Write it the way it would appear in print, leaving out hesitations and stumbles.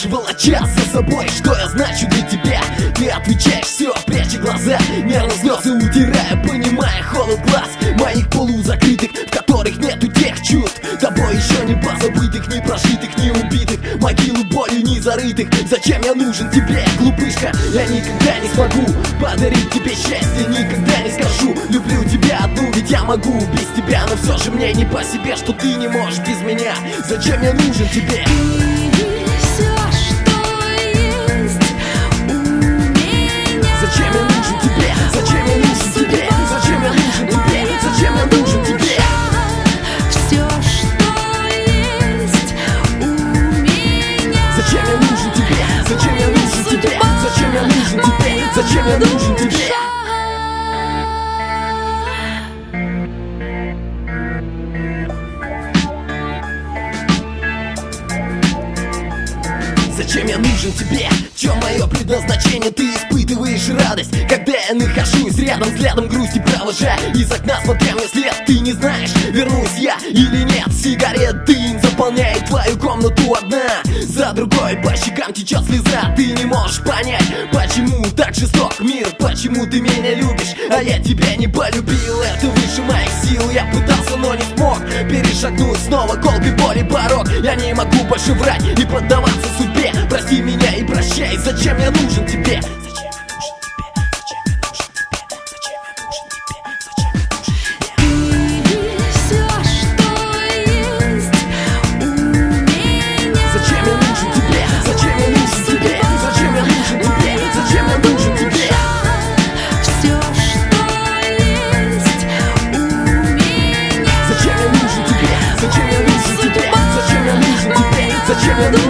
идешь, волоча за собой, что я значу для тебя. Ты отвечаешь все, пряча глаза, нервно слезы утирая, понимая холод глаз моих полузакрытых, в которых нету тех чувств, тобой еще не позабытых, не прожитых, не убитых, могилу болью не зарытых. Зачем я нужен тебе, глупышка? Я никогда не смогу подарить тебе счастье, никогда не скажу люблю тебя одну, ведь я могу без тебя, но все же мне не по себе, что ты не можешь без меня. Зачем я нужен тебе? Зачем я нужен тебе? Зачем я нужен тебе? Зачем я нужен тебе? Зачем я нужен тебе? Все, что есть у меня. Зачем я нужен тебе? Зачем я нужен тебе? Зачем я нужен тебе? Зачем я нужен тебе? Зачем я нужен тебе? В чем мое предназначение? Ты испытываешь радость, когда я нахожусь рядом, взглядом грусти провожая из окна, смотря мне вслед. Ты не знаешь, вернусь я или нет. Сигарет дым заполняет твою комнату одна за другой, по щекам течет слеза. Ты не можешь понять, почему так жесток мир, почему ты меня любишь, а я тебя не полюбил. Это выше моих сил, я пытался, но не смог перешагнуть снова колкой боли порог. Я не могу больше врать и поддаваться судьбе. Прости меня и прощай, зачем я нужен тебе? Зачем я